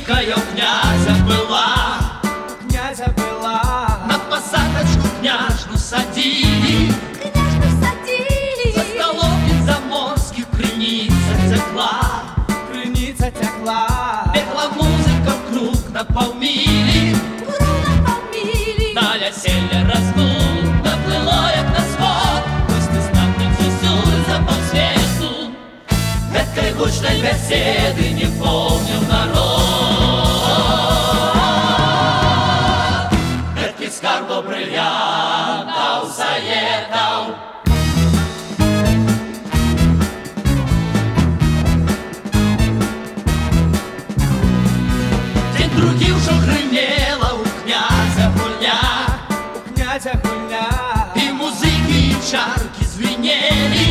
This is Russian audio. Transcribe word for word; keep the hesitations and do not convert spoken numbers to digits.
великая у князя была, у князя была. на посадочку княжну садили, Княжну садили, за столом від заморських криниця текла, Криниця текла, пекла музика в круг на полмилі, кругом помилі. Таля селя раздул, наплыло як на свод, гости знатницы сюр за полсвету. Этой гучной беседы не помнил народ. Этких скарбов бриллиантов заедал. День другий уже гримела у князя гульня, у князя гульня. и музыки, и чарки звенели.